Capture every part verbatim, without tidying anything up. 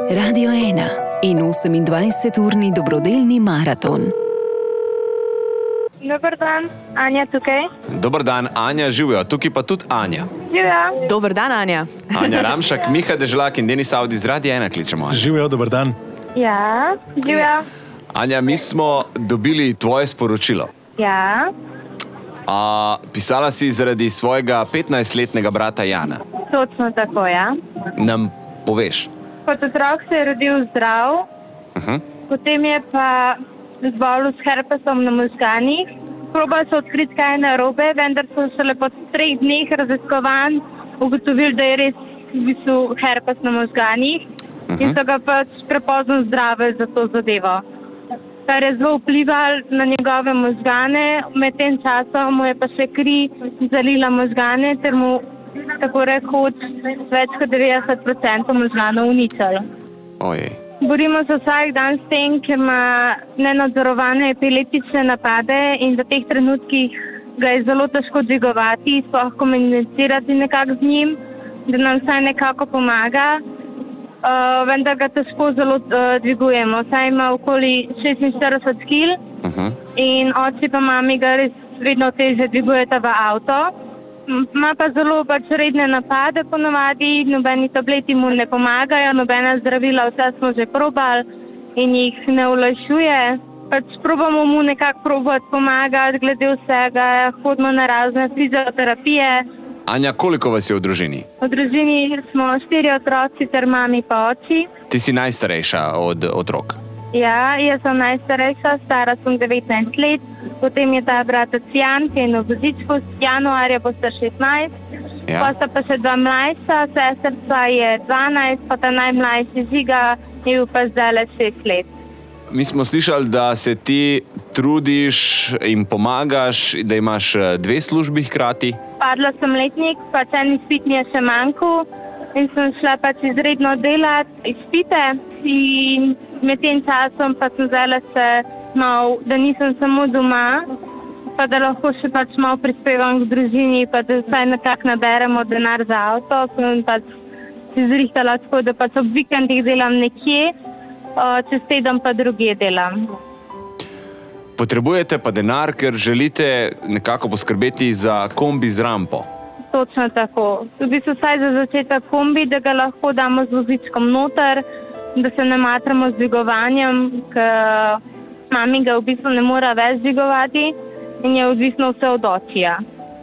Radio ena in osemindvajseturni dobrodelni maraton. Dobar dan, Anja tukaj. Dobar dan, Anja, živijo. Tukaj pa tudi Anja. Živijo. Dobar dan, Anja. Anja Ramšak, Miha Dežlak in Denis Audi z Radia ena kličemo. Živijo, dobar dan. Ja, živijo. Anja, mi smo dobili tvoje sporočilo. Ja. A, pisala si zaradi svojega petnajstletnega brata Jana. Točno tako, ja. Nam poveš? Kot otrok se je rodil zdrav, Uh-huh. potem je pa zbolel s herpesom na možganih. Probal so odkriti, kaj je narobe, vendar so šele po treh dneh raziskovanj ugotovili, da je res v bistvu herpes na možganih. Uh-huh. In so ga pač prepozno zdrave za to zadevo. Kar je zelo vplivalo na njegove možgane, med tem časom mu je pa še kri zalila možgane, ter mu tako rekoč več kot devetdeset procentov možganov uničilo. Ojej. Borimo se vsak dan s tem, ker ima nenadzorovane epileptične napade in v teh trenutkih ga je zelo težko dvigovati, sploh komunicirati nekako z njim, da nam vsaj nekako pomaga. Uh, vendar ga težko zelo uh, dvigujemo. Saj ima okoli šestinštirideset kilogramov Uh-huh. in oči pa mami ga res vedno težje dvigujeta v avto. Ima pa zelo pač redne napade ponovadi, nobeni tableti mu ne pomagajo, nobena zdravila, vse smo že probali in jih ne olajšuje. Pač probamo mu nekako probati pomagati glede vsega, hodimo na razne fizioterapije. Anja, koliko vas je v družini? V družini smo štiri otroci ter mami pa oči. Ti si najstarejša od otrok. Ja, jaz sem najstarejša, stara sem devetnajst let, potem je ta bratec Jan, ki je na vozičku, januarja bo sta šestnajst, Ja. pa sta pa še dva mlajša, sestrca je dvanajst, pa ta najmlajši Žiga je bil pa zdaj le šest let. Mi smo slišali, da se ti trudiš in pomagaš, da imaš dve službi hkrati. Padla sem letnik, pač en izpit mi je še manjkal in sem šla pač izredno delati izpite in med tem časom pa sem zdaj se mal, da nisem samo doma, pa da lahko še pač malo prispevam k družini, pa da vsaj nekako naberemo denar za avto, sem pač si zrihtala tako, da pač ob vikendih delam nekje, čez teden pa drugje delam. Potrebujete pa denar, ker želite nekako poskrbeti za kombi z rampo. Točno tako. V bistvu vsaj za začetek kombi, da ga lahko damo z vozičkom noter, da se ne matramo z dvigovanjem, ker mami ga v bistvu ne mora več dvigovati in je odvisno vse od očija.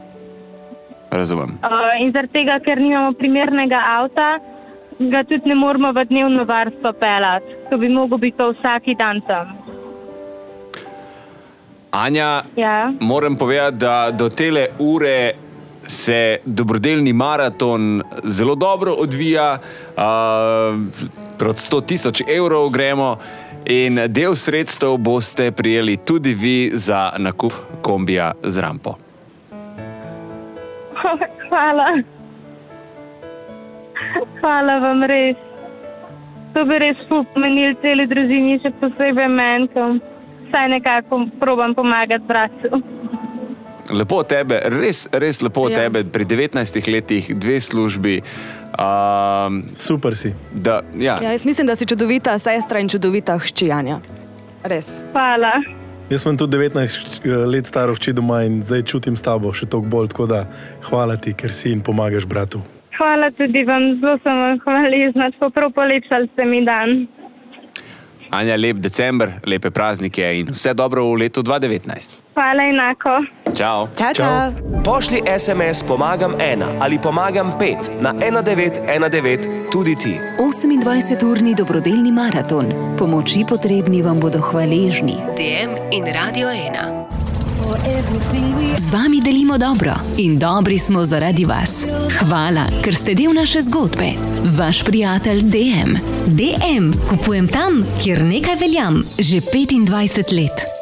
Razumem. Uh, in zaradi tega, ker nimamo primernega avta, ga tudi ne moramo v dnevno varstvo peljati, ko bi mogel biti to vsaki dan tam. Anja, Ja. moram povedati, da do tele ure se dobrodelni maraton zelo dobro odvija, uh, proti sto tisoč evrov gremo in del sredstev boste prijeli tudi vi za nakup kombija z rampo. Hvala. Hvala vam res. To bi res pomenil celi družini, še posebej meni, ko vsaj nekako probam pomagati bratu. Lepo od tebe, res, res lepo od Ja. tebe, pri devetnajstih letih, dve službi. Um, Super si. da, ja. Ja, jaz mislim, da si čudovita sestra in čudovita hči, Anja. Res. Hvala. Jaz sem tudi devetnajst let staro hči doma in zdaj čutim s tabo še toliko bolj, tako da hvala ti, ker si in pomagaš bratu. Hvala tudi vam, zelo sem vam hvaležna, tako prav polepšali ste mi dan. Anja, lep december, lepe praznike in vse dobro v letu dva tisoč devetnajst. Hvala enako. Čau. Čau, čau. Pošlji es em es pomagam ena ali pomagam pet na ena devet ena devet tudi ti. osemindvajseturni dobrodelni maraton. Pomoči potrebni vam bodo hvaležni. D M in Radio ena. Z vami delimo dobro in dobri smo zaradi vas. Hvala, ker ste del naše zgodbe. Vaš prijatelj D M. D M, kupujem tam, kjer nekaj veljam, že petindvajset let.